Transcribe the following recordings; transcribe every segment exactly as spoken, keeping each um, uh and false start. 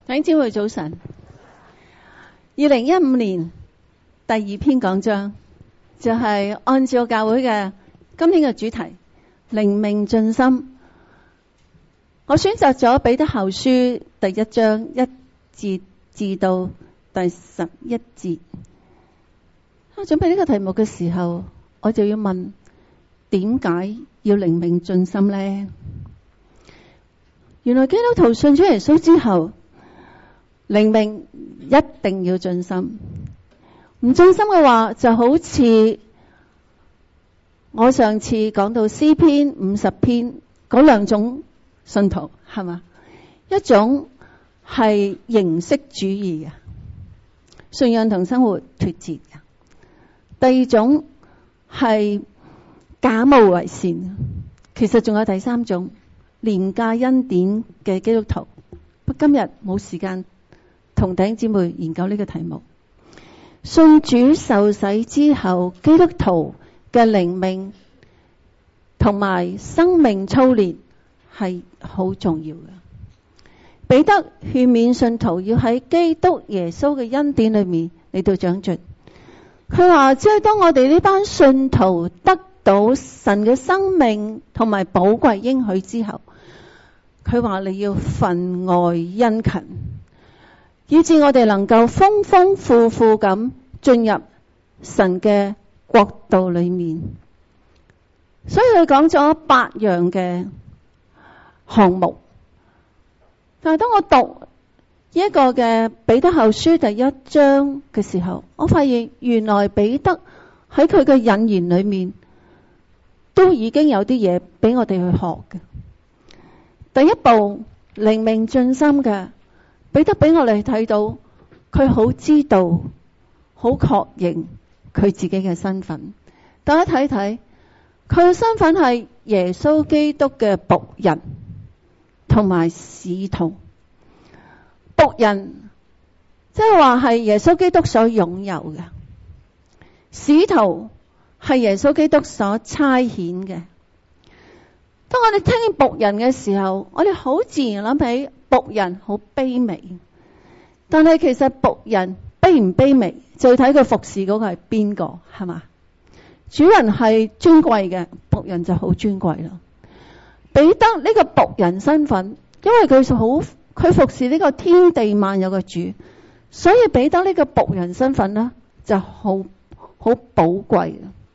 弟兄姊妹早晨。二零一五年第二篇講章就係、是、按照教會嘅今天嘅主題靈命進深。我選擇咗彼得後書第一章一節至到第十一節。我準備呢個題目嘅時候，我就要問：點解要靈命進深呢？原來基督徒信主耶穌之後，靈命一定要進深。唔進深嘅話，就好似我上次講到詩篇五十篇嗰兩種信徒，係嘛？一種係形式主義嘅，信仰同生活脫節嘅；第二種係假冒為善。其實仲有第三種，廉價恩典嘅基督徒。不過今日冇時間同弟兄姊妹研究呢個題目。信主受洗之後，基督徒嘅靈命同埋生命操練係好重要嘅。彼得勸勉信徒要喺基督耶穌嘅恩典裏面嚟到長進。佢話，即係當我哋呢班信徒得到神嘅生命同埋寶貴應許之後，佢話你要分外殷勤，以致我哋能夠豐豐富富咁進入神嘅國度裏面。所以佢講咗八樣嘅項目。但係當我讀呢一個嘅彼得後書第一章嘅時候，我發現原來彼得喺佢嘅引言裏面都已經有啲嘢俾我哋去學嘅。第一步，靈命進深嘅彼得俾我哋睇到，佢好知道、好確認佢自己嘅身份。大家睇睇，佢嘅身份係耶穌基督嘅僕人同埋使徒。僕人即係話係耶穌基督所擁有嘅，使徒係耶穌基督所差遣嘅。當我哋聽見僕人嘅時候，我哋好自然諗起僕人好卑微。但係其實僕人卑唔卑微，就要睇佢服侍嗰個係邊個，係嘛？主人係尊貴嘅，僕人就好尊貴啦。彼得呢個僕人身份，因為佢好佢服侍呢個天地萬有嘅主，所以彼得呢個僕人身份呢就好好寶貴。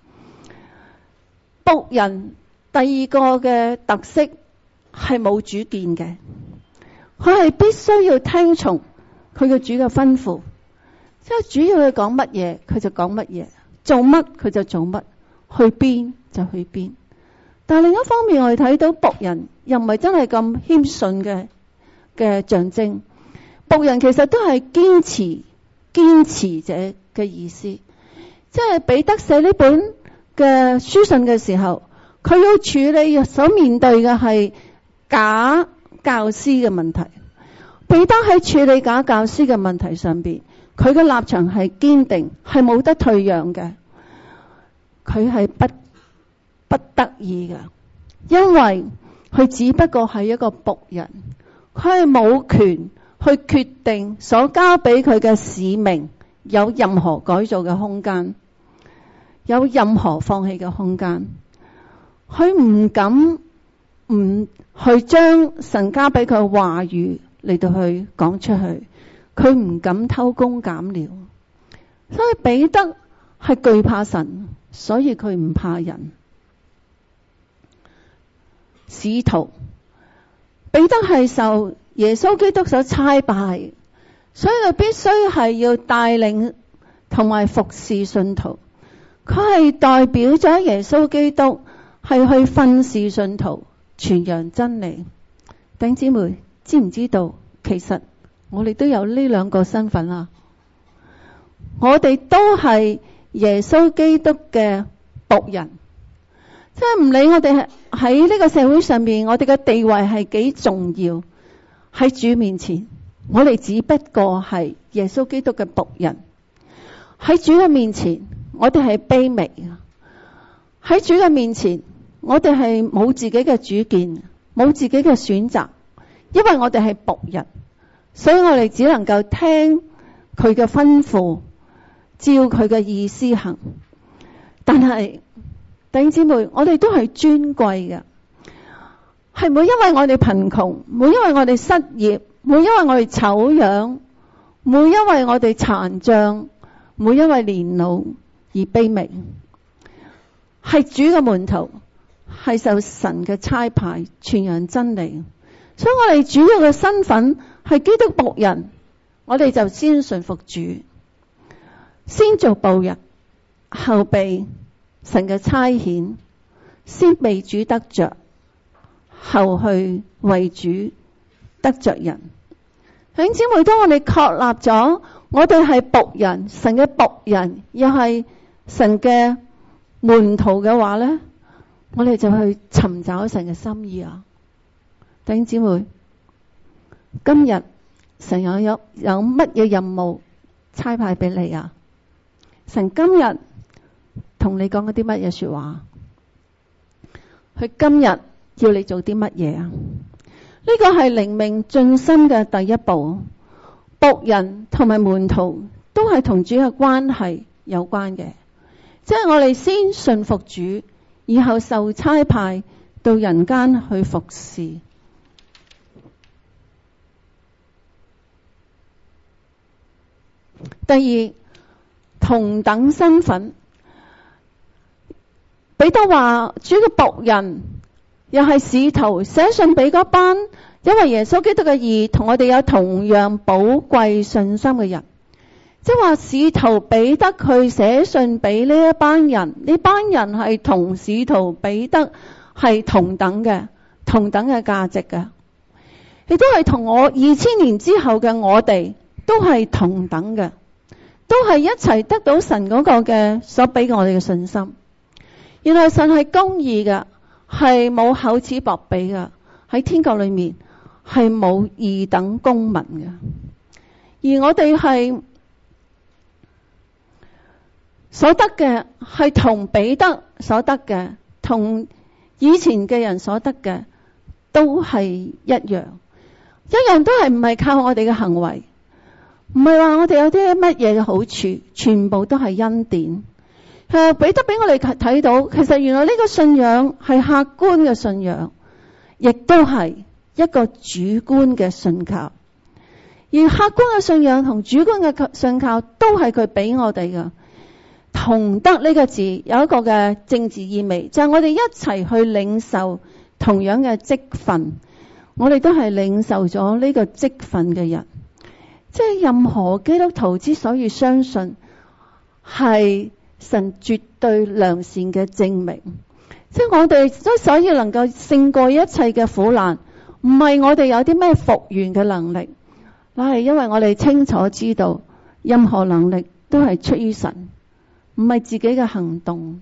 僕人第二個嘅特色係冇主見嘅，佢係必須要聽從佢嘅主嘅吩咐，即係主要佢講乜嘢佢就講乜嘢，做乜佢就做乜，去邊就去邊。但係另一方面，我哋睇到僕人又唔係真係咁謙遜嘅嘅象徵。僕人其實都係堅持堅持者嘅意思，即係彼得寫呢本嘅書信嘅時候，佢要處理所面對嘅係假教師嘅問題。彼得喺處理假教師嘅問題上邊，佢嘅立場係堅定，係冇得退讓嘅。佢係不不得已嘅，因為佢只不過係一個僕人，佢係冇權去決定所交俾佢嘅使命有任何改造嘅空間，有任何放棄嘅空間。佢唔敢唔去將神交俾佢嘅話語嚟到去講出去，佢唔敢偷工減料。所以彼得係懼怕神，所以佢唔怕人。使徒彼得係受耶穌基督所差派，所以佢必須係要帶領同埋服侍信徒。佢係代表咗耶穌基督，係去訓示信徒，傳揚真理。弟兄姊妹知唔知道，其實我哋都有呢兩個身份啊？我哋都係耶穌基督嘅僕人，即係唔理我哋喺呢個社會上面，我哋嘅地位係幾重要，喺主面前，我哋只不過係耶穌基督嘅僕人。喺主嘅面前，我哋係卑微嘅。喺主嘅面前，我哋係冇自己嘅主見，冇自己嘅選擇，因為我哋係僕人。 所以我哋只能夠聽佢嘅吩咐，照佢嘅意思行。但係弟兄姊妹，我哋都係尊貴嘅，係唔會因為我哋貧窮，唔會因為我哋失業，唔會因為我哋醜樣，唔會因為我哋殘障，唔會因為年老而卑微。係主嘅門徒，係受神嘅差派傳揚真理，所以我哋主要嘅身份係基督僕人，我哋就先順服主，先做僕人，後被神嘅差遣，先被主得着，後去為主得着人。弟兄姊妹，當我哋確立咗我哋係僕人，神嘅僕人，又係神嘅門徒嘅話咧，我哋就去尋找神嘅心意啊！弟兄姊妹，今日神有有有乜嘢任務差派俾你啊？神今日同你講嗰啲乜嘢說話？佢今日要你做啲乜嘢啊？呢個係靈命進深嘅第一步。僕人同埋門徒都係同主嘅關係有關嘅，即係我哋先順服主，以後受差派到人間去服侍。第二，同等身份。彼得話主嘅僕人又係使徒，寫信俾嗰班因為耶穌基督嘅義同我哋有同樣寶貴信心嘅人，即係話使徒彼得去寫信俾呢一班人，呢班人係同使徒彼得係同等嘅，同等嘅價值嘅，亦都係同我二千年之後嘅我哋都係同等嘅，都係一齊得到神嗰個嘅所俾我哋嘅信心。原來神係公義嘅，係冇厚此薄彼嘅，喺天國裏面係冇二等公民嘅。而我哋係所得嘅係同彼得所得嘅，同以前嘅人所得嘅都係一樣，一樣都係唔係靠我哋嘅行為，唔係話我哋有啲乜嘢嘅好處，全部都係恩典。誒，彼得俾我哋睇到，其實原來呢個信仰係客觀嘅信仰，亦都係一個主觀嘅信靠。而客觀嘅信仰同主觀嘅信靠都係佢俾我哋嘅。同得呢個字有一個嘅政治意味，就係我哋一齊去領受同樣嘅職分，我哋都係領受咗呢個職分嘅人。即係任何基督徒之所以相信，係神絕對良善嘅證明。即係我哋之所以能夠勝過一切嘅苦難，唔係我哋有啲咩復原嘅能力，乃係因為我哋清楚知道，任何能力都係出於神，唔係自己嘅行動。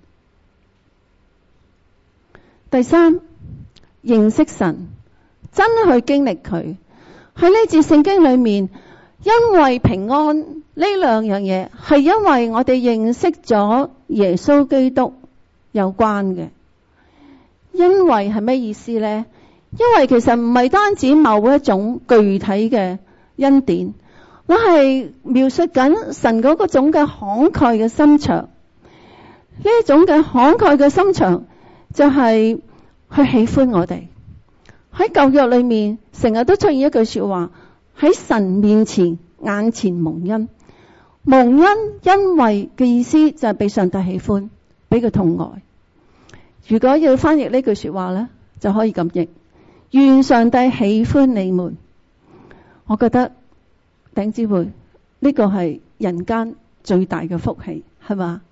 第三，認識神，真去經歷佢。喺呢節聖經裏面，因為平安呢兩樣嘢係因為我哋認識咗耶穌基督有關嘅。因為係咩意思呢？因為其實唔係單止某一種具體嘅恩典，我係描述緊神嗰個種嘅慷慨嘅心腸。呢一種嘅慷慨嘅心腸就係佢喜歡我哋。喺舊約裏面成日都出現一句說話，喺神面前眼前蒙恩。蒙恩因為嘅意思就係被上帝喜歡，俾佢痛愛。如果要翻譯呢句說話呢，就可以咁譯：願上帝喜歡你們。我覺得頂姊妹，呢個係人間最大嘅福氣，係嘛？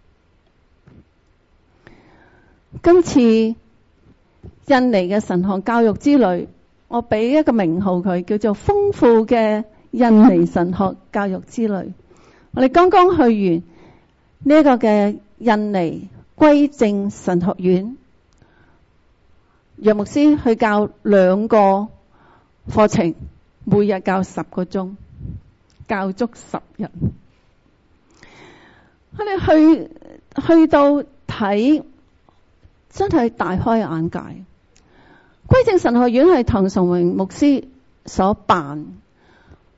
今次印尼嘅神學教育之旅，我俾一個名號佢，叫做豐富嘅印尼神學教育之旅。我哋剛剛去完呢一個嘅印尼歸正神學院，楊牧師去教兩個課程，每日教十個鐘，教足十日。我哋去去到睇，真係大開眼界。歸正神學院係唐崇榮牧師所辦，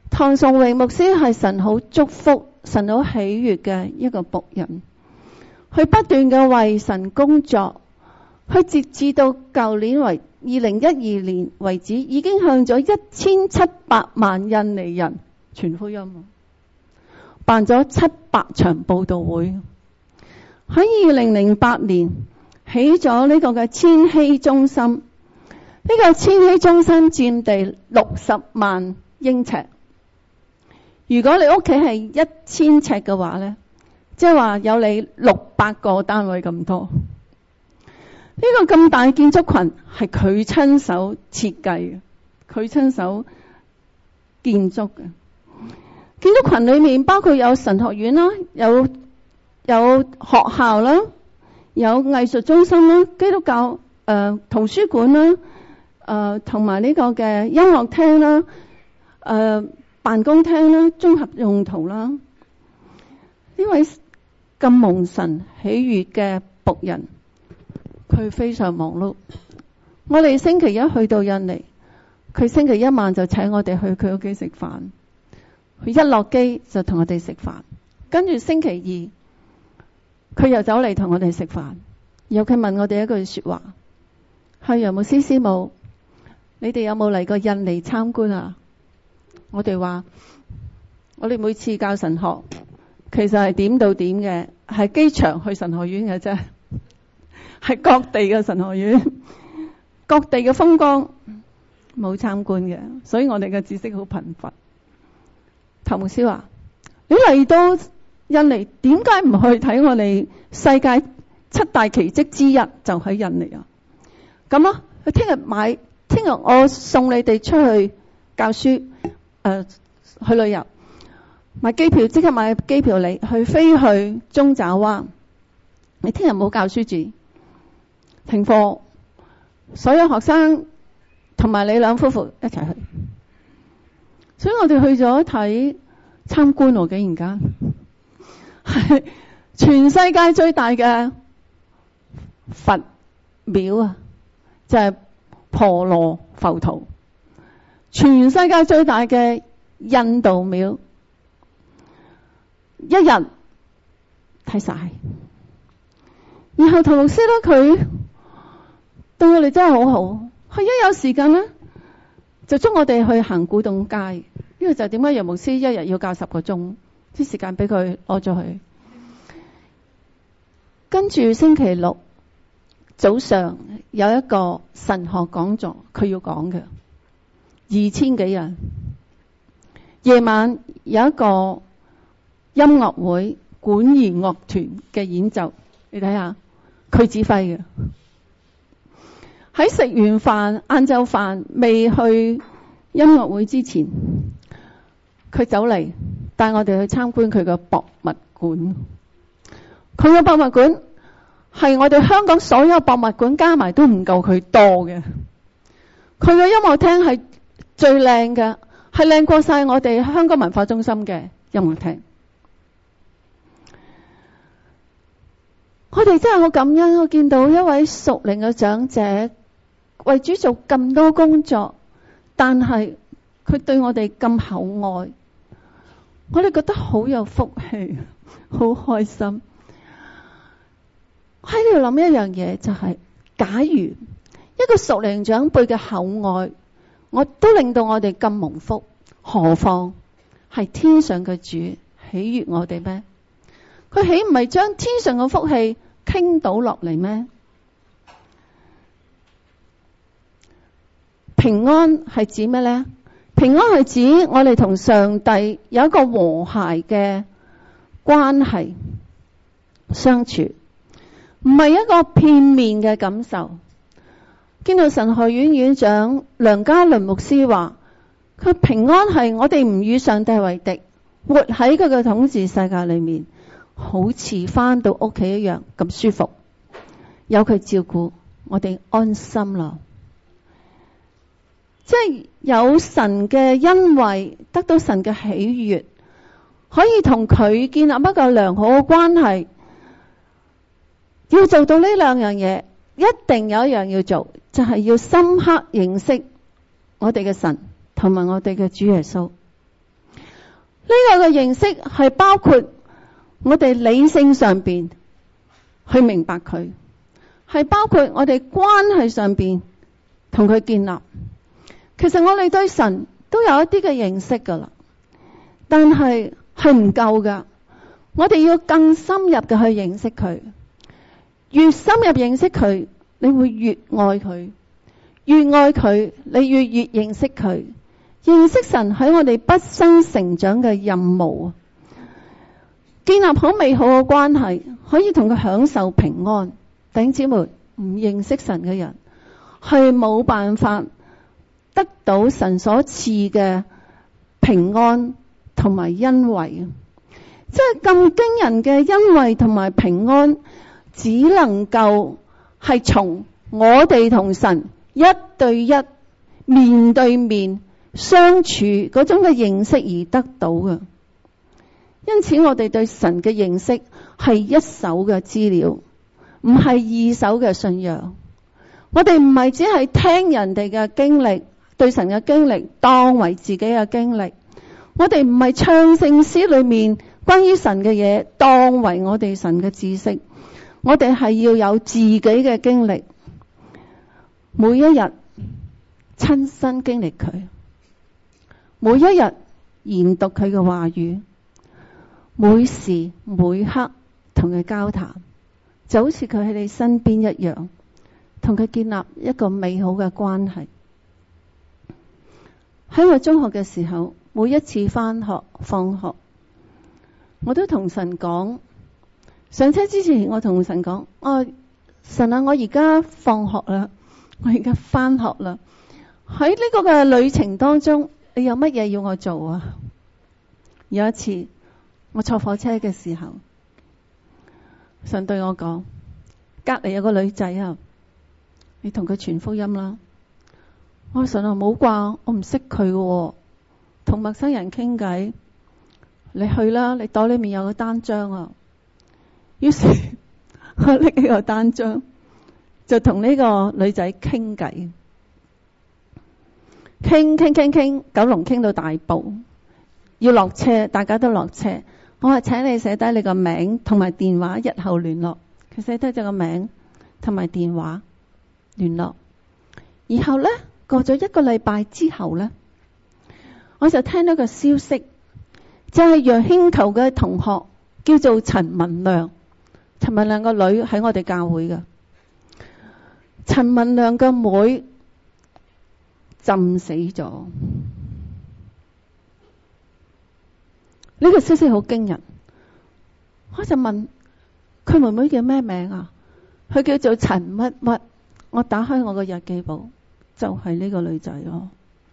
唐崇榮牧師係神好祝福、神好喜悅嘅一個僕人，佢不斷嘅為神工作，佢截至到舊年為二零一二年為止，已經向咗一千七百萬印尼人傳福音，辦咗七百場佈道會。喺二零零八年起咗呢個嘅千禧中心，呢、這個千禧中心佔地六十萬英尺。如果你屋企係一千尺嘅話呢，即係話有你六百個單位咁多。呢、這個咁大建築群係佢親手設計嘅，佢親手建築嘅。建築群裏面包括有神學院啦，有有學校啦，有藝術中心啦，基督教誒、呃、圖書館啦，誒同埋呢個嘅音樂廳啦，誒、呃、辦公廳啦，綜合用途啦。呢位咁蒙神喜悅嘅僕人，佢非常忙碌。我哋星期一去到印尼，佢星期一晚就請我哋去佢屋企食飯。佢一落機就同我哋食飯，跟住星期二佢又走嚟同我哋食飯。然後佢問我哋一句說話：係楊牧師師母，你哋有冇嚟過印尼參觀啊？我哋話我哋每次教神學其實係點到點嘅，係機場去神學院嘅啫，係各地嘅神學院，各地嘅風光冇參觀嘅，所以我哋嘅知識好貧乏。譚牧師話：你嚟到印尼，點解唔去睇我哋世界七大奇蹟之一就喺印尼啊？咁啊，佢聽日買，聽日我送你哋出去教書，誒、呃，去旅遊，買機票，即刻買機票你去飛去中爪哇。你聽日冇教書住，停課，所有學生同埋你兩夫婦一齊去。所以我哋去咗睇參觀喎，竟然間係全世界最大嘅佛廟啊，就係婆羅浮屠。全世界最大嘅印度廟，一日睇晒。然後唐牧師咧，佢對我哋真係好好，佢一有時間咧就捉我哋去行古洞街。呢個就係點解楊牧師一日要教十個鐘，啲時間俾佢攞咗去。跟住星期六早上有一個神學講座，佢要講嘅，二千幾人。夜晚有一個音樂會，管弦樂團嘅演奏，你睇下佢指揮嘅。喺食完飯，晏晝飯未去音樂會之前，佢走嚟帶我哋去參觀佢嘅博物館。佢嘅博物館係我哋香港所有博物館加埋都唔夠佢多嘅。佢嘅音樂廳係最靚嘅，係靚過晒我哋香港文化中心嘅音樂廳。我哋真係好感恩，我見到一位屬靈嘅長者為主做咁多工作，但係佢對我哋咁厚愛，我哋覺得好有福氣，好開心。我喺度諗一樣嘢，就係、是、假如一個屬靈長輩嘅厚愛，我都令到我哋咁蒙福，何況係天上嘅主喜悅我哋咩？佢豈唔係將天上嘅福氣傾倒落嚟咩？平安係指咩呢？平安係指我哋同上帝有一個和諧嘅關係相處，唔係一個片面嘅感受。見到神學院院長梁家麟牧師話，佢平安係我哋唔與上帝為敵，活喺佢嘅統治世界裏面，好似翻到屋企一樣咁舒服，有佢照顧，我哋安心咯。即係有神嘅恩惠，得到神嘅喜悅，可以同佢建立一個良好嘅關係。要做到呢兩樣嘢，一定有一樣要做，就係要深刻認識我哋嘅神同埋我哋嘅主耶穌。 個嘅認識係包括我哋理性上邊去明白佢，係包括我哋關係上邊同佢建立。其實我哋對神都有一啲嘅認識噶啦，但係係唔夠噶。我哋要更深入嘅去認識佢，越深入認識佢，你會越愛佢，越愛佢，你越越認識佢。認識神喺我哋畢生成長嘅任務，建立好美好嘅關係，可以同佢享受平安。弟兄姊妹，唔認識神嘅人係冇辦法得到神所賜嘅平安同埋恩惠，即係咁驚人嘅恩惠同埋平安，只能夠係從我哋同神一對一面對面相處嗰種嘅認識而得到嘅。因此我哋對神嘅認識係一手嘅資料，唔係二手嘅信仰。我哋唔係只係聽人哋嘅經歷，對神嘅經歷當為自己嘅經歷。我哋唔係唱聖詩裏面關於神嘅嘢當為我哋神嘅知識。我哋係要有自己嘅經歷，每一日親身經歷佢，每一日研讀佢嘅話語，每時每刻同佢交談，就好似佢喺你身邊一樣，同佢建立一個美好嘅關係。喺我中學嘅時候，每一次返學放學，我都同神講，上車之前我同神講，哦，神啊，我而家放學啦，我而家返學啦，喺呢個嘅旅程當中，你有乜嘢要我做啊？有一次我坐火車嘅時候，神對我講，隔籬有個女仔啊，你同佢傳福音啦。我話神啊，冇啩，我唔識佢嘅，同陌生人傾偈，你去啦，你袋裏面有個單張啊。於是我拎起個單張，就同呢個女仔傾偈，傾傾傾傾，九龍傾到大埔，要落車，大家都落車。我話請你寫低你個名同埋電話，日後聯絡。佢寫低咗個名同埋電話聯絡。然後呢，過咗一個禮拜之後呢，我就聽到個消息，就係楊興球嘅同學叫做陳文亮。陳文亮個女喺我哋教會嘅，陳文亮個妹浸死咗。呢個消息好驚人，我就問佢妹妹叫咩名啊？佢叫做陳乜乜。我打開我個日記簿，就係呢個女仔咯。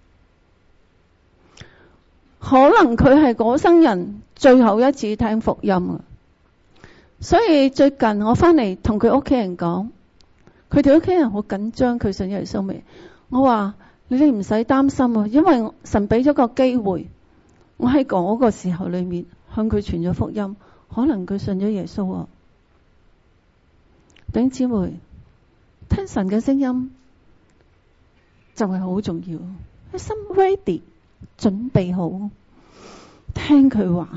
可能佢係嗰生人最後一次聽福音啊！所以最近我翻嚟同佢屋企人講，佢哋屋企人好緊張，佢信耶穌未？我話你哋唔使擔心啊，因為神俾咗個機會，我喺嗰個時候裏面向佢傳咗福音，可能佢信咗耶穌啊。弟兄姊妹，聽神嘅聲音就係好重要，心 ready 準備好聽佢話。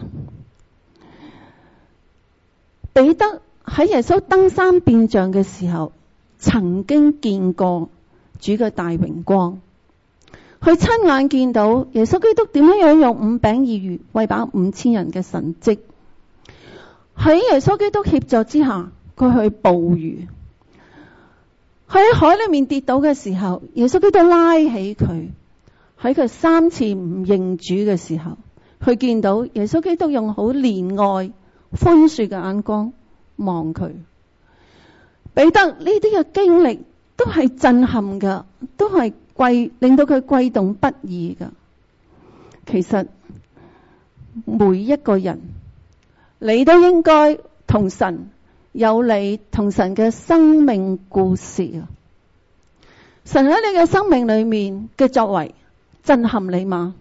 彼得喺耶穌登山變像嘅時候，曾經見過主嘅大榮光，佢親眼見到耶穌基督點樣樣用五餅二魚餵飽五千人嘅神蹟。喺耶穌基督協助之下，佢去捕魚。佢喺海裏面跌倒嘅時候，耶穌基督拉起佢。喺佢三次唔認主嘅時候，佢見到耶穌基督用好憐愛寬恕嘅眼光望佢。彼得呢啲嘅經歷都係震撼噶，都係悸令到佢悸動不已噶。其實每一個人，你都應該同神有你同神嘅生命故事啊！神喺你嘅生命裏面嘅作為震撼你嗎？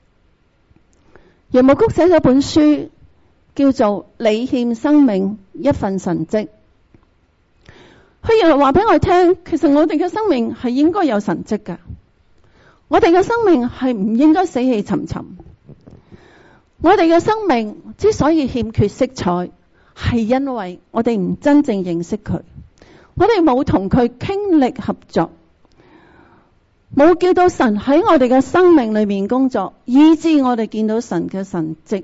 楊牧谷寫咗本書叫做《你欠生命一份神蹟》，佢原來話俾我聽，其實我哋嘅生命係應該有神蹟㗎，我哋嘅生命係唔應該死氣沉沉。 我哋嘅生命之所以欠缺色彩，係因為我哋唔真正認識佢，我哋冇同佢傾力合作，冇叫到神喺我哋嘅生命裏面工作，以致我哋見到神嘅神蹟。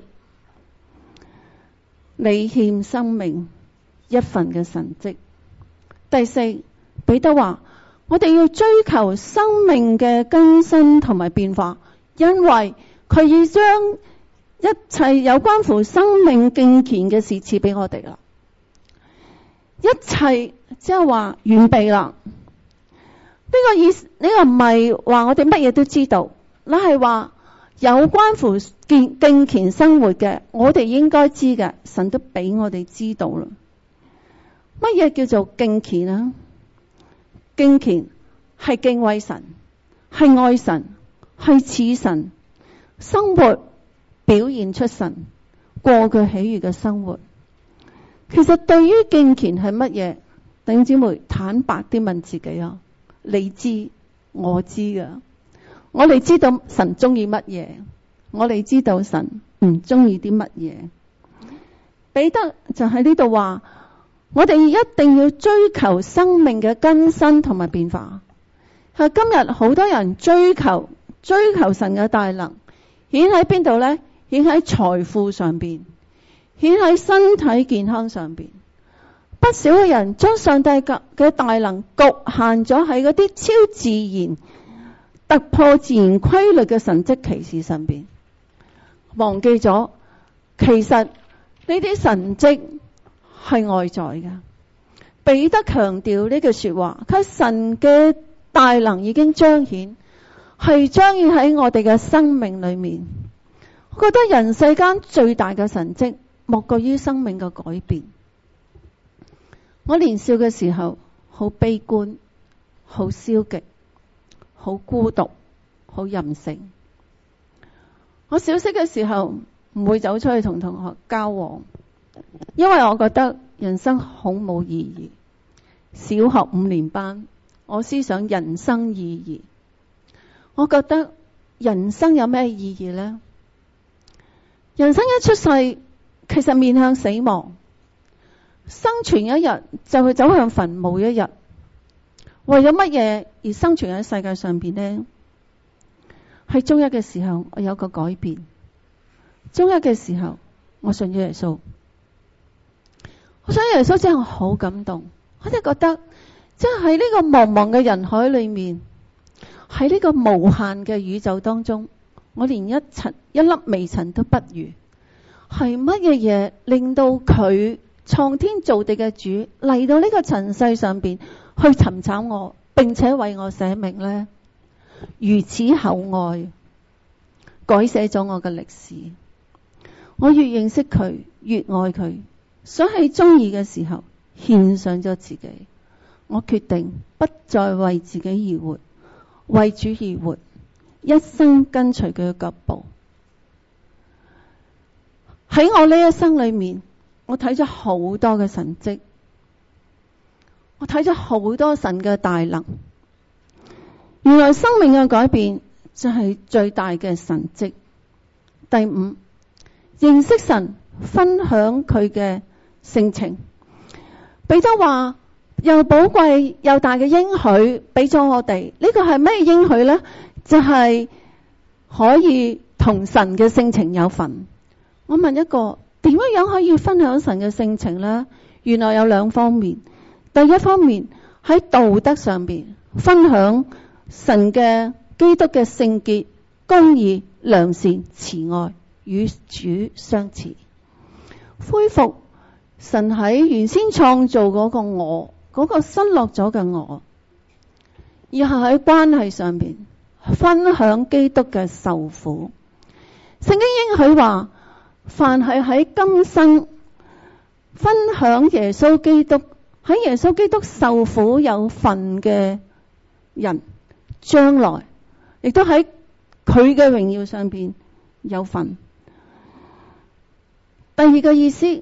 你欠生命一份嘅神蹟。第四，彼得話我哋要追求生命嘅更新同埋變化，因為佢已將一切有關乎生命敬虔嘅事賜俾我哋啦。一切即係話完備啦。呢個意思，呢個唔係話我哋乜嘢都知道，那係話有關乎敬敬虔生活嘅，我哋應該知嘅，神都俾我哋知道啦。乜嘢叫做敬虔啊？敬虔係敬畏神，係愛神，係似神，生活表現出神，過佢喜悅嘅生活。其實對於敬虔係乜嘢，弟兄姊妹坦白啲問自己啊，你知我知噶，我哋知道神中意乜嘢，我哋知道神唔中意啲乜嘢。彼得就喺呢度話，我哋一定要追求生命嘅更新同埋變化。係今日好多人追求追求神嘅大能，顯喺邊度呢？顯喺財富上邊，顯喺身體健康上邊。不少嘅人將上帝嘅大能局限咗喺嗰啲超自然、突破自然規律嘅神蹟奇事上邊，忘記咗其實呢啲神蹟係外在嘅。彼得強調呢句說話，佢神嘅大能已經彰顯，係彰顯喺我哋嘅生命裏面。我覺得人世間最大嘅神蹟，莫過於生命嘅改變。我年少嘅時候，好悲觀，好消極，好孤獨，好任性。我小息嘅時候唔會走出去同同學交往，因為我覺得人生好冇意義。小學五年班，我思想人生意義。我覺得人生有咩意義呢？人生一出世，其實面向死亡。生存一日就會走向墳墓一日，為咗乜嘢而生存喺世界上邊呢？喺中一嘅時候，我有個改變。中一嘅時候，我信咗耶穌。我信耶穌之後好感動，我就覺得即係喺呢個茫茫嘅人海裏面，喺呢個無限嘅宇宙當中，我連一塵一粒微塵都不如。係乜嘢嘢令到佢創天造地嘅主嚟到呢個塵世上邊去尋找我，並且為我捨命呢？如此厚愛，改寫咗我嘅歷史。我越認識佢，越愛佢，所以喺中二嘅時候獻上咗自己。我決定不再為自己而活，為主而活，一生跟隨佢嘅腳步。喺我呢一生裏面，我睇咗好多嘅神蹟，我睇咗好多神嘅大能。原來生命嘅改變就係最大嘅神蹟。第五，認識神，分享佢嘅性情。彼得話又寶貴又大嘅應許俾咗我哋，呢個係咩應許呢？就係可以同神嘅性情有份。我問一個，點樣可以分享神嘅性情呢？原來有兩方面。第一方面喺道德上邊分享神嘅基督嘅聖潔、公義、良善、慈愛，與主相似，恢復神喺原先創造嗰個我，嗰個失落咗嘅我。以後喺關係上邊分享基督嘅受苦。聖經應許話，凡係喺今生分享耶穌基督，喺耶穌基督受苦有份嘅人，將來亦都喺佢嘅榮耀上邊有份。第二個意思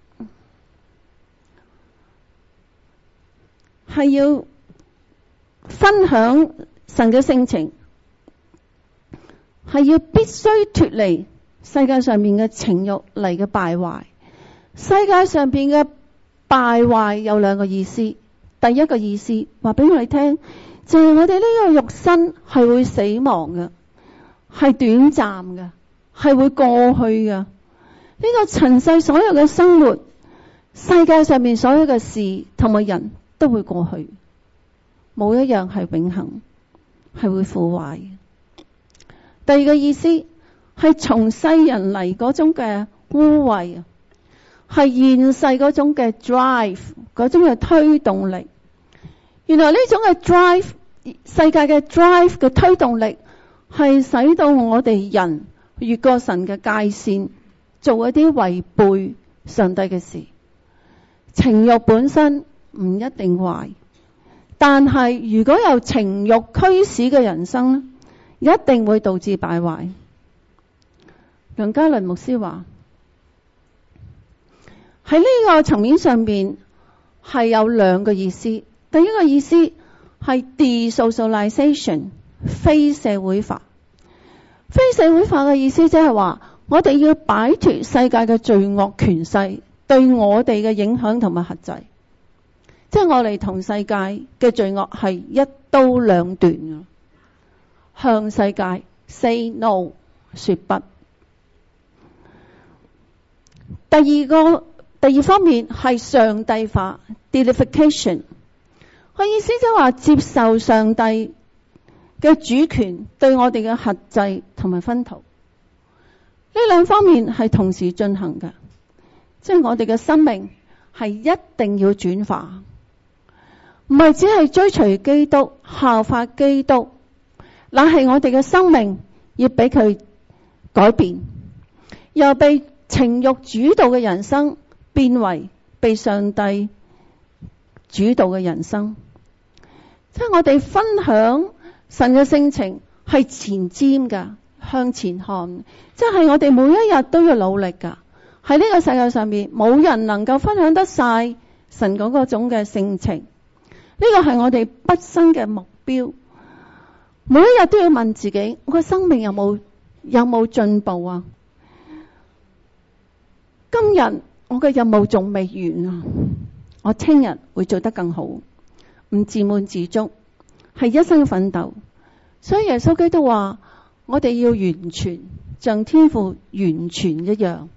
係要分享神嘅性情，係要必須脫離世界上面嘅情慾嚟嘅敗壞。世界上邊嘅敗壞有兩個意思。第一個意思話俾我哋聽，就係、是、我哋呢個肉身係會死亡嘅，係短暫嘅，係會過去嘅。呢、這個塵世所有嘅生活，世界上面所有嘅事同埋人都會過去，冇一樣係永恆，係會腐壞嘅。第二個意思係從世人嚟嗰種嘅污穢，係現世嗰種嘅 drive， 嗰種嘅推動力。原來呢種嘅 drive， 世界嘅 drive 嘅推動力係使到我哋人越過神嘅界線，做一啲違背上帝嘅事。情慾本身唔一定壞，但係如果有情慾驅使嘅人生，一定會導致敗壞。梁家麟牧師話喺呢個層面上面係有兩個意思。第一個意思係 desocialization， 非社會化。非社會化嘅意思即係話我哋要擺脫世界嘅罪惡權勢對我哋嘅影響同埋轄制，即係我哋同世界嘅罪惡係一刀兩斷嘅，向世界 say no， 說不。第二個第二方面係上帝化 deification， 個意思即係話接受上帝嘅主權對我哋嘅轄制同埋薰陶。呢兩方面係同時進行嘅，即係我哋嘅生命係一定要轉化，唔係只係追隨基督效法基督，乃係我哋嘅生命要俾佢改變，又被情慾主導嘅人生變為被上帝主導嘅人生。即係我哋分享神嘅性情係前瞻噶，向前看，即係我哋每一日都要努力噶。喺呢個世界上面冇人能夠分享得晒神嗰個種嘅性情，呢個係我哋畢生嘅目標。每一日都要問自己，我嘅生命有冇有冇進步啊？今日我嘅任務仲未完啊，我聽日會做得更好，唔自滿自足，係一生奮鬥。所以耶穌基督話我哋要完全，像天父完全一樣。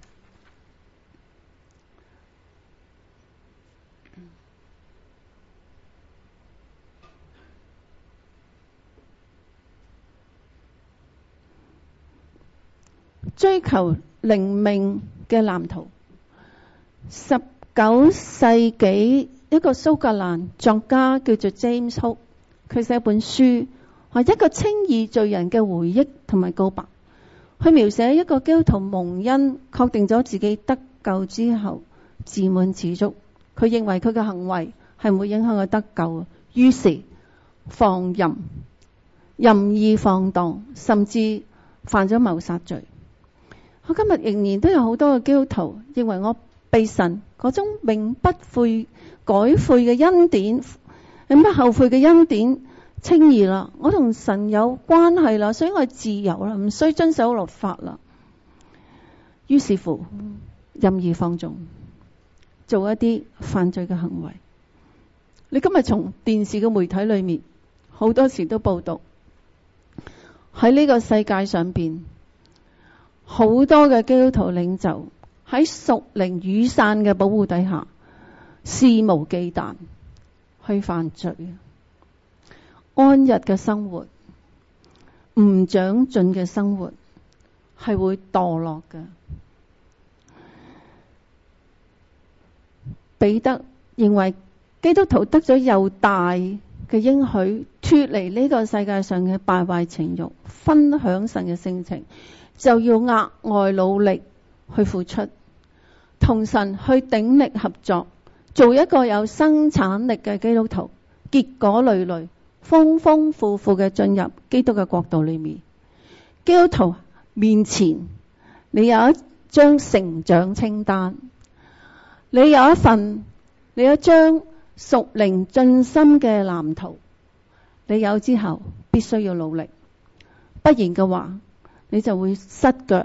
追求靈命嘅藍圖。十九世紀一個蘇格蘭作家叫做 James Hope， 佢寫一本書，話一個稱義罪人嘅回憶同埋告白。佢描寫一個基督徒蒙恩，確定咗自己得救之後自滿自足，佢認為佢嘅行為係唔會影響佢得救，於是放任、任意放蕩，甚至犯咗謀殺罪。我今日仍然都有好多嘅基督徒認為我被神嗰種永不悔改悔嘅恩典、永不後悔嘅恩典稱義啦，我同神有關係啦，所以我自由啦，唔需遵守律法啦。於是乎任意放縱，做一啲犯罪嘅行為。你今日從電視嘅媒體裏面好多時都報道喺呢個世界上邊，好多嘅基督徒領袖喺屬靈雨傘嘅保護底下肆無忌憚去犯罪。安逸嘅生活，唔長進嘅生活係會墮落嘅。彼得認為基督徒得咗又大嘅應許，脫離呢個世界上嘅敗壞情慾，分享神嘅性情，就要額外努力去付出，同神去鼎力合作，做一個有生產力嘅基督徒，結果累累，豐豐富富嘅進入基督嘅國度裏面。基督徒面前，你有一張成長清單，你有一份，你有一張屬靈進深嘅藍圖，你有之後必須要努力，不然嘅話你就會失腳，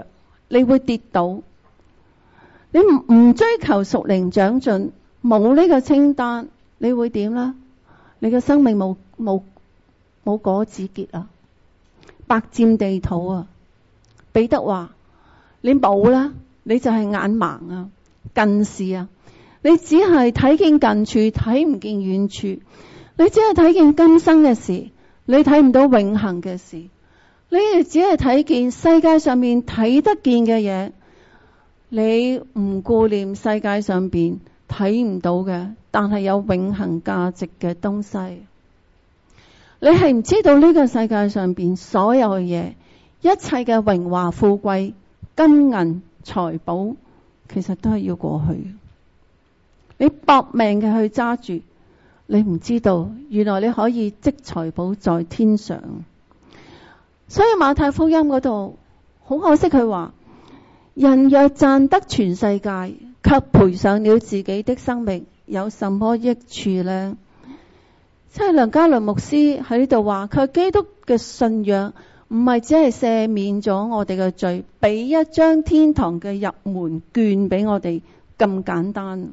你會跌倒。你唔唔追求屬靈長進，冇呢個清單，你會點啦？你嘅生命冇冇冇果子結啊，白佔地土啊！彼得話：你冇啦，你就係眼盲啊，近視啊！你只係睇見近處，睇唔見遠處；你只係睇見今生嘅事，你睇唔到永恆嘅事；你哋只係睇見世界上面睇得見嘅嘢。你唔顧念世界上邊睇唔到嘅，但係有永恆價值嘅東西。你係唔知道呢個世界上邊所有嘅嘢，一切嘅榮華富貴、金銀財寶，其實都係要過去。你搏命嘅去揸住，你唔知道原來你可以積財寶在天上。所以馬太福音嗰度好可惜，佢話：人若賺得全世界，卻賠上了自己的生命，有什麼益處呢？即係梁家麟牧師喺呢度話，佢基督嘅信仰唔係只係赦免咗我哋嘅罪，俾一張天堂嘅入門券俾我哋咁簡單，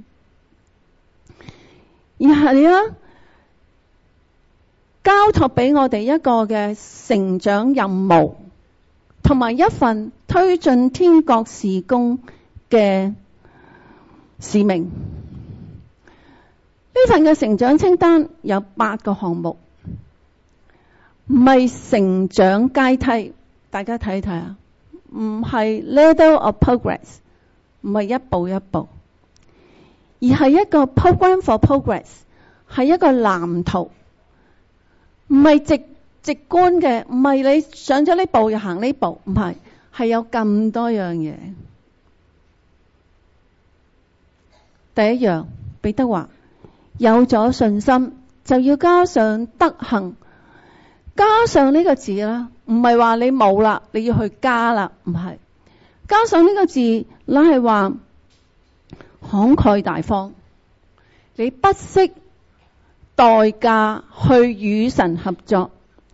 而係咧交託俾我哋一個嘅成長任務，同埋一份推進天國事工嘅使命。呢份嘅成長清單有八個項目，唔係成長階梯，大家睇睇啊，唔係 ladder of progress， 唔係一步一步，而係一個 program for progress， 係一個藍圖，唔係直直觀嘅，唔係你上咗呢步就行呢步，唔係，係有咁多樣嘢。第一樣，彼得話：有咗信心，就要加上德行。加上呢個字啦，唔係話你冇啦，你要去加啦，唔係。加上呢個字，那係話慷慨大方，你不惜代價去與神合作，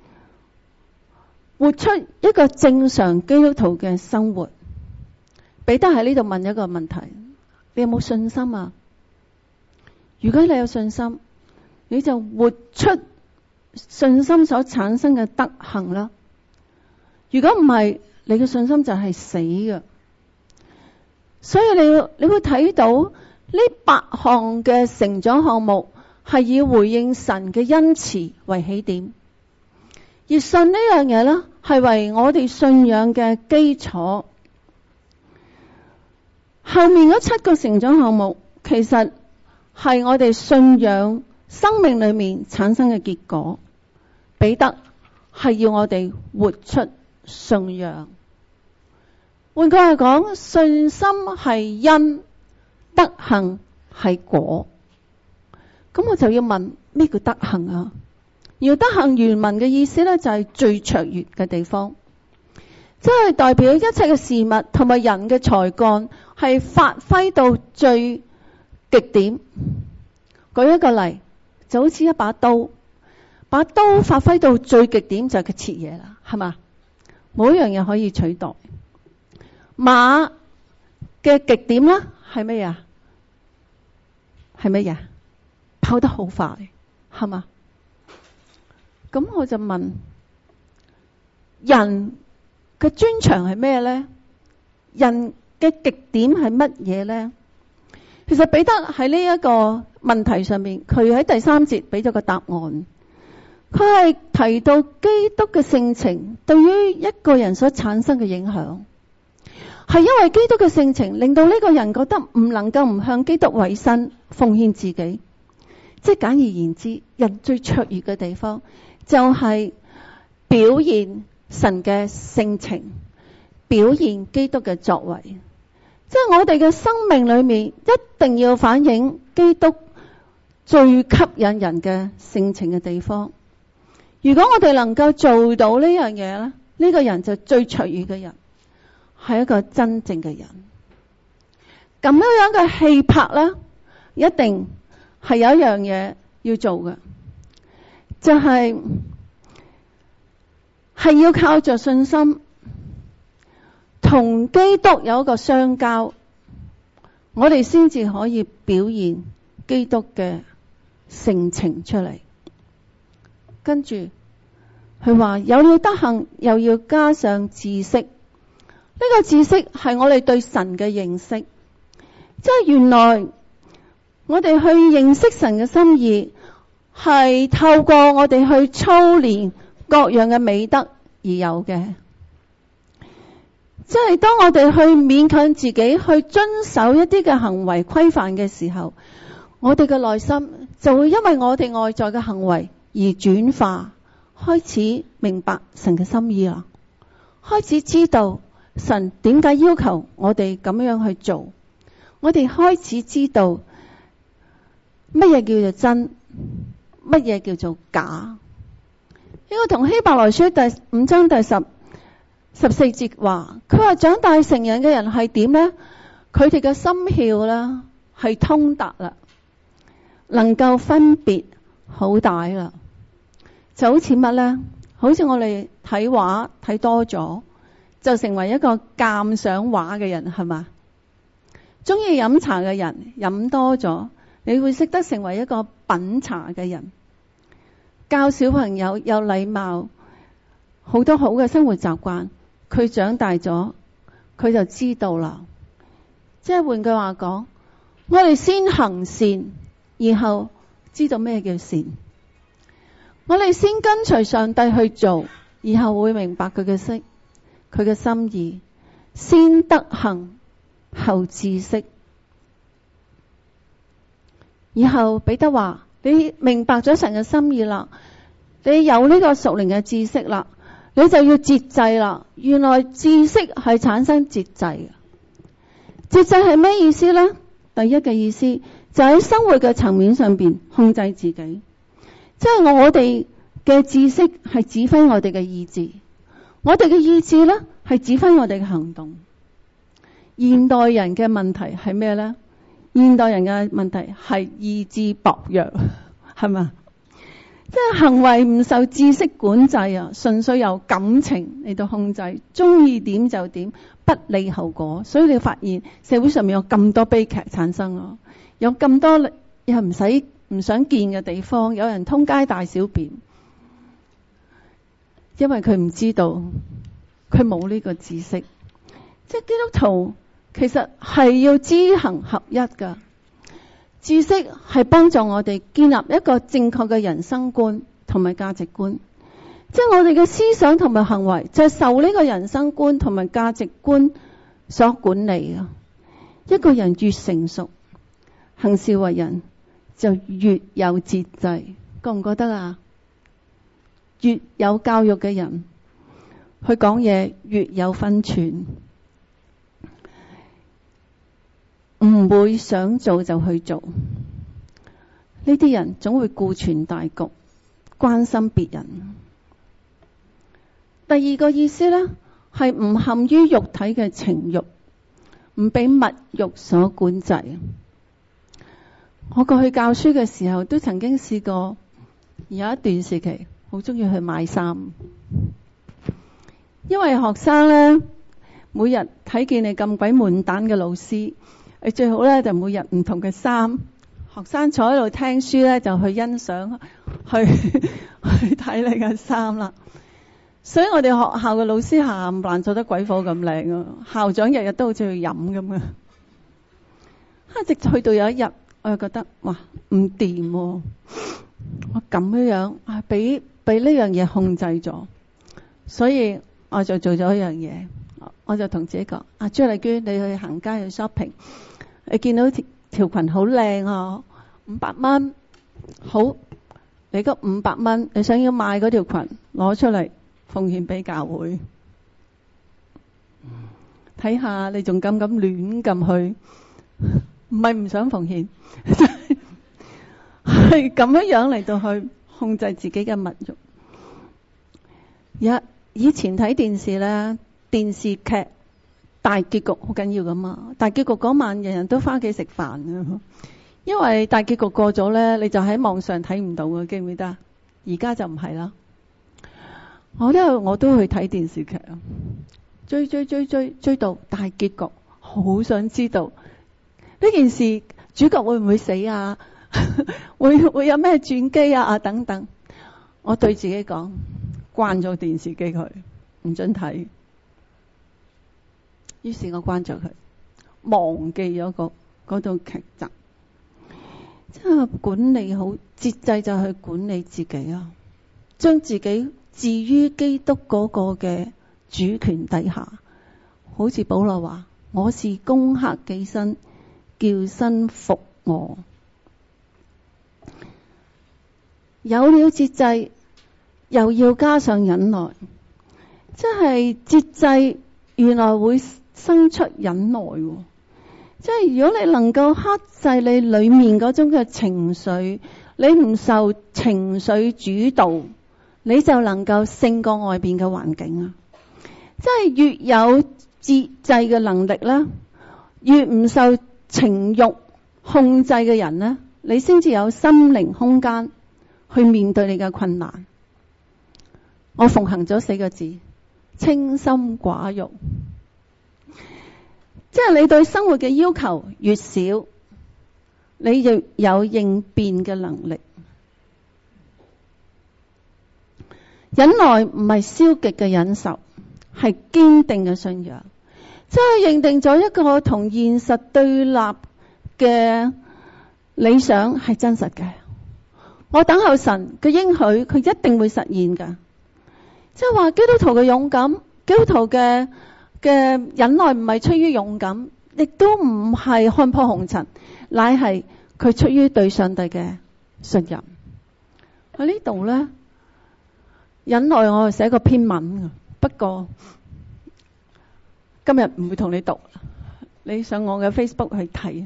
活出一個正常基督徒嘅生活。彼得喺呢度問一個問題：你有冇信心啊？如果你有信心，你就活出信心所產生嘅德行啦。如果唔係，你嘅信心就係死嘅。所以你你會睇到呢八項嘅成長項目係以回應神嘅恩慈為起點，而信呢樣嘢呢，係為我哋信仰嘅基礎。後面嗰七個成長項目其實係我哋信仰生命裏面產生嘅結果。彼得係要我哋活出信仰。換句話講，信心係因，德行係果。咁我就要問，咩叫德行啊？而德行原文嘅意思咧，就係最卓越嘅地方，即係代表一切嘅事物同埋人嘅才幹係發揮到最極點。舉一個例，就好似一把刀，把刀發揮到最極點就係佢切嘢啦，係嘛？冇一樣嘢可以取代。馬嘅極點啦，係乜嘢？係乜嘢？跑得好快，係嘛？咁我就問，人嘅專長係咩咧？人嘅極點係乜嘢咧？其實彼得喺呢一個問題上面，佢喺第三節俾咗個答案。佢係提到基督嘅性情對於一個人所產生嘅影響，係因為基督嘅性情令到呢個人覺得唔能夠唔向基督委身奉獻自己。即係簡而言之，人最卓越嘅地方就係表現神嘅性情，表現基督嘅作為。即係我哋嘅生命裏面一定要反映基督最吸引人嘅性情嘅地方。如果我哋能夠做到呢樣嘢咧，呢個人就最卓越嘅人，係一個真正嘅人。咁樣樣嘅氣魄咧，一定係有一樣嘢要做嘅，就係係要靠着信心，同同基督有一個相交，我哋先至可以表現基督嘅性情出嚟。跟住佢話有了德行，又要加上知識。呢個知識係我哋對神嘅認識，即係原來我哋去認識神嘅心意，係透過我哋去操練各樣嘅美德而有嘅。即係當我哋去勉強自己去遵守一啲嘅行為規範嘅時候，我哋嘅內心就會因為我哋外在嘅行為而轉化，開始明白神嘅心意啦，開始知道神點解要求我哋咁樣去做，我哋開始知道乜嘢叫做真，乜嘢叫做假。呢個同希伯來書第五章第十十四節話，佢話長大成人嘅人係點呢？佢哋嘅心竅啦係通達啦，能夠分別好大啦。就好似乜呢？好似我哋睇畫睇多咗，就成為一個鑑賞畫嘅人，係嘛？中意飲茶嘅人飲多咗，你會識得成為一個品茶嘅人。教小朋友有禮貌，好多好嘅生活習慣，佢長大咗，佢就知道啦。即係換句話講，我哋先行善，然後知道咩叫善。我哋先跟隨上帝去做，然後會明白佢嘅識，佢嘅心意。先德行，後知識。以後彼得話：你明白咗神嘅心意啦，你有呢個屬靈嘅知識啦，你就要節制啦。原來知識係產生節制嘅。節制係咩意思呢？第一嘅意思就喺生活嘅層面上邊控制自己。即係我哋嘅知識係指揮我哋嘅意志，我哋嘅意志呢係指揮我哋嘅行動。現代人嘅問題係咩呢？現代人嘅問題係意志薄弱，係嘛？即係行為唔受知識管制啊，純粹由感情嚟到控制，中意點就點，不理後果。所以你發現社會上面有咁多悲劇產生啊，有咁多又唔使唔想見嘅地方，有人通街大小便，因為佢唔知道，佢冇呢個知識。即係基督徒其實係要知行合一噶，知識係幫助我哋建立一個正確嘅人生觀同埋價值觀。即係我哋嘅思想同埋行為就係受呢個人生觀同埋價值觀所管理啊。一個人越成熟，行事為人就越有節制，覺唔覺得啊？越有教育嘅人，佢講嘢越有分寸，唔會想做就去做。呢啲人總會顧全大局，關心別人。第二個意思呢，係唔陷於肉體嘅情慾，唔俾物慾所管制。我過去教書嘅時候，都曾經試過有一段時期好中意去買衫，因為學生呢，每日睇見你咁鬼悶蛋嘅老師，你最好呢就每日唔同嘅衫。學生坐喺度聽書呢，就去欣賞，去去睇你嘅衫啦。所以我哋學校嘅老師下午爛做得鬼火咁靚啊！校長日日都好似去飲咁啊！直去到有一日，我又覺得哇唔掂喎！我咁樣樣啊，俾俾呢樣嘢控制咗，所以我就做咗一樣嘢，我就同自己講：啊朱麗娟，你去行街去 shopping， 你見到條條裙好靚啊，五百蚊，好，你嗰五百蚊，你想要買嗰條裙，攞出嚟奉獻俾教會，睇下你仲敢唔敢亂咁去？唔係唔想奉獻，係咁樣樣嚟到去控制自己嘅物慾。一以前睇電視咧，電視劇大結局好緊要噶嘛，大結局嗰晚人人都翻屋企食飯嘅，因為大結局過咗咧，你就喺網上睇唔到嘅，記唔記得？而家就唔係啦，我都我都去睇電視劇啊， 追追追追追到大結局，好想知道呢件事主角會唔會死啊？會會有咩轉機啊？等等。我對自己講，關咗電視機佢，唔准睇。於是我關咗佢，忘記咗個嗰套劇集。即係管理好節制，就去管理自己啊，將自己置於基督嗰個嘅主權底下。好似保羅話：我是攻克己身，叫身服我。有了節制，又要加上忍耐。即係節制，原來會生出忍耐。即係如果你能夠克制你裏面嗰種嘅情緒，你唔受情緒主導，你就能夠勝過外邊嘅環境啊！即係越有節制嘅能力咧，越唔受情慾控制嘅人咧，你先至有心靈空間去面對你嘅困難。我奉行咗四個字：清心寡慾。即係你對生活嘅要求越少，你越有應變嘅能力。忍耐唔係消極嘅忍受，係堅定嘅信仰。即係認定咗一個同現實對立嘅理想係真實嘅。我等候神嘅應許，佢一定會實現㗎。即係話基督徒嘅勇敢，基督徒嘅嘅忍耐唔係出於勇敢，亦都唔係看破紅塵，乃係佢出於對上帝嘅信任。喺呢度咧，忍耐我係寫個篇文嘅，不過今日唔會同你讀，你上我嘅 Facebook 去睇。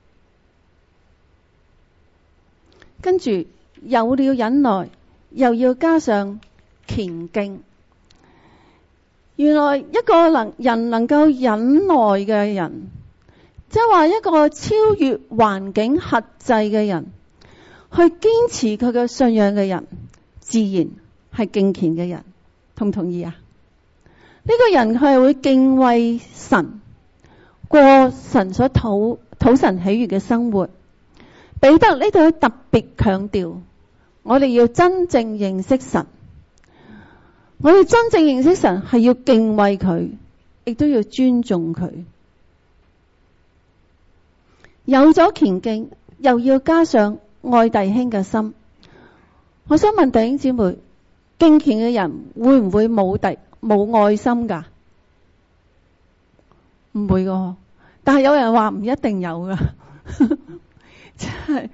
跟住有了忍耐，又要加上虔敬。原來一個能人能夠忍耐嘅人，即係話一個超越環境轄制嘅人，去堅持佢嘅信仰嘅人，自然係敬虔嘅人。同唔同意啊？呢個人佢係會敬畏神，過神所討討神喜悅嘅生活。彼得呢度特別強調，我哋要真正認識神。我哋真正認識神係要敬畏佢，亦都要尊重佢。有咗虔敬，又要加上愛弟兄嘅心。我想問弟兄姊妹，敬虔嘅人會唔會冇弟冇愛心噶？唔會噶，但係有人話唔一定有噶。即係，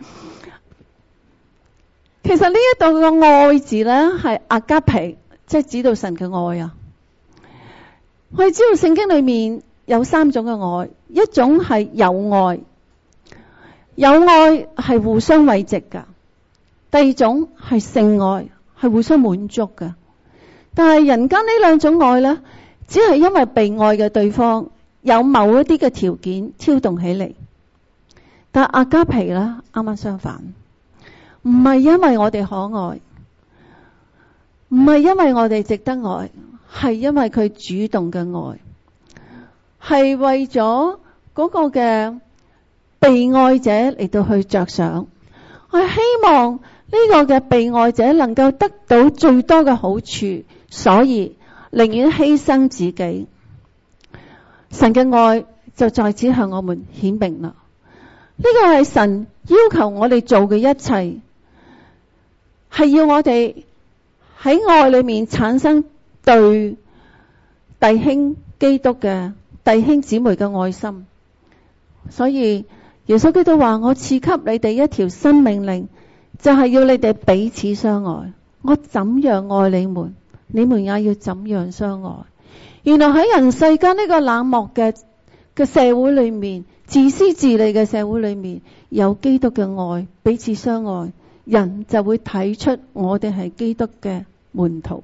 其實呢一度嘅愛字咧係阿加皮。即係指到神嘅愛啊！我哋知道聖經裏面有三種嘅愛，一種係友愛，友愛係互相慰藉噶；第二種係性愛，係互相滿足噶。但係人間呢兩種愛呢，只係因為被愛嘅對方有某一啲嘅條件挑動起嚟。但係阿加皮呢，啱啱相反，唔係因為我哋可愛。唔係因為我哋值得愛，係因為佢主動嘅愛，係為咗嗰個嘅被愛者嚟到去着想。我希望呢個嘅被愛者能夠得到最多嘅好處，所以寧願犧牲自己。神嘅愛就在此向我們顯明啦。呢個係神要求我哋做嘅一切，係要我哋喺愛裏面產生對弟兄基督嘅弟兄姊妹嘅愛心。所以耶穌基督話：我賜給你哋一條新命令，就係要你哋彼此相愛。我怎樣愛你們，你們也要怎樣相愛。原來喺人世間呢個冷漠嘅嘅社會裏面，自私自利嘅社會裏面，有基督嘅愛，彼此相愛，人就會睇出我哋係基督嘅門徒。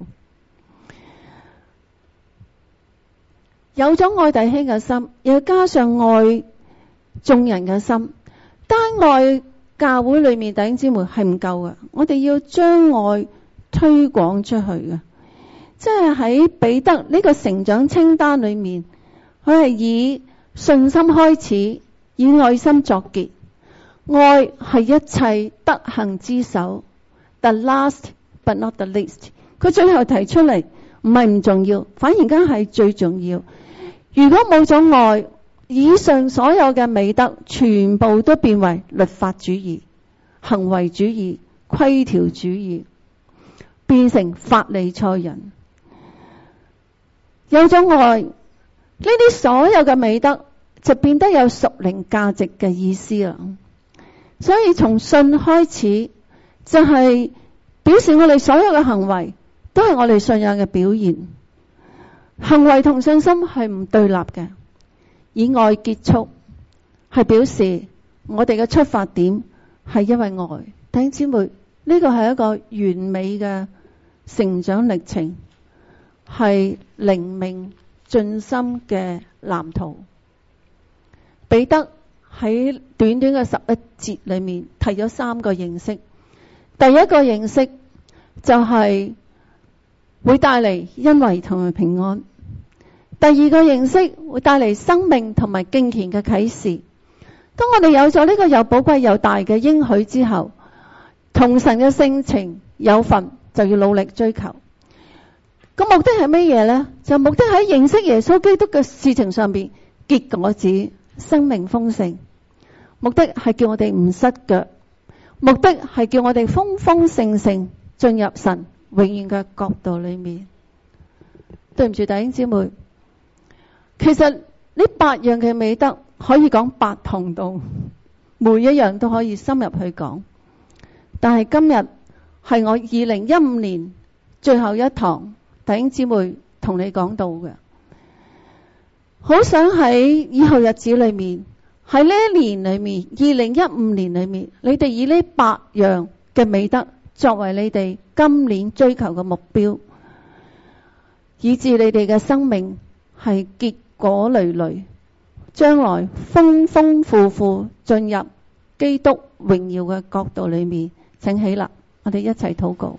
有咗愛弟兄嘅心，又加上愛眾人嘅心。單愛教會裏面弟兄姊妹係唔夠嘅，我哋要將愛推廣出去嘅。即即係喺彼得呢個成長清單裏面，佢係以信心開始，以愛心作結。愛係一切德行之首 ，the last but not the least。佢最後提出嚟，唔係唔重要，反而間係最重要。如果冇咗愛，以上所有嘅美德全部都變為律法主義、行為主義、規條主義，變成法利賽人。有咗愛，呢啲所有嘅美德就變得有屬靈價值嘅意思啦。所以從信開始，就係表示我哋所有嘅行為都係我哋信仰嘅表現。行為同信心係唔對立嘅，以愛結束係表示我哋嘅出發點係因為愛。弟兄姊妹，呢個係一個完美嘅成長歷程，係靈命進深嘅藍圖。彼得喺短短嘅十一節裏面提咗三個認識。第一個認識就係會帶嚟恩惠同埋平安。第二個認識會帶嚟生命同埋敬虔嘅啟示。當我哋有咗呢個又寶貴又大嘅應許之後，同神嘅性情有份，就要努力追求。個目的係乜嘢呢？就目的喺認識耶穌基督嘅事情上邊結果子，生命豐盛。目的係叫我哋唔失腳，目的係叫我哋豐豐盛盛進入神永遠嘅國度裏面。對唔住弟兄姊妹，其實呢八樣嘅美德可以講八堂道，每一樣都可以深入去講。但係今日係我二零一五年最後一堂，弟兄姊妹同你講到嘅，好想喺以後日子裏面，喺呢一年裏面，二零一五年裏面，你哋以呢八樣嘅美德作為你哋今年追求嘅目標，以致你哋嘅生命係結果累累，將來豐豐富富進入基督榮耀嘅國度裏面。請起立，我哋一齊禱告。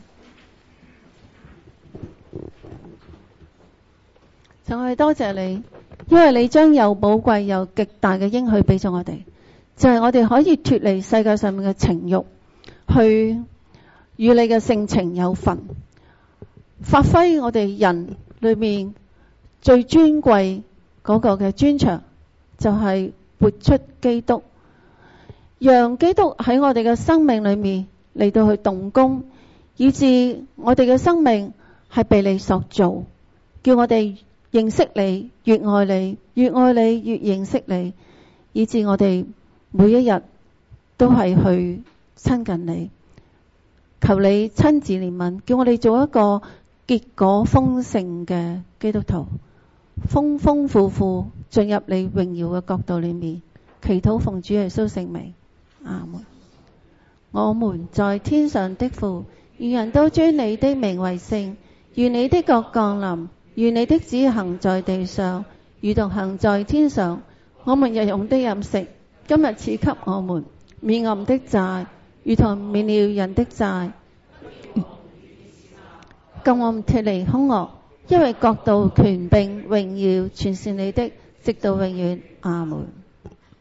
就係多謝你，因為你將又寶貴又極大嘅應許俾咗我哋，就係、是、我哋可以脫離世界上面嘅情慾，去與你嘅性情有份，發揮我哋人裏面最尊貴嗰個嘅專長，就係、是、活出基督，讓基督喺我哋嘅生命裏面嚟到去動工，以致我哋嘅生命係被你塑造，叫我哋認識你，越愛你，越愛你，越認識你，以致我哋每一日都係去親近你。求你親自憐憫，叫我哋做一個結果豐盛嘅基督徒，豐豐富富進入你榮耀嘅國度裏面。祈禱奉主耶穌聖名，阿門。我們在天上的父，願人都尊你的名為聖，願你的國降臨，願你的旨意行在地上，如同行在天上。我們日用的飲食，今日賜給我們，免我們的債，如同免了人的債，救我們脫離兇惡，因為國度、權柄、榮耀，全是你的，直到永遠。阿門。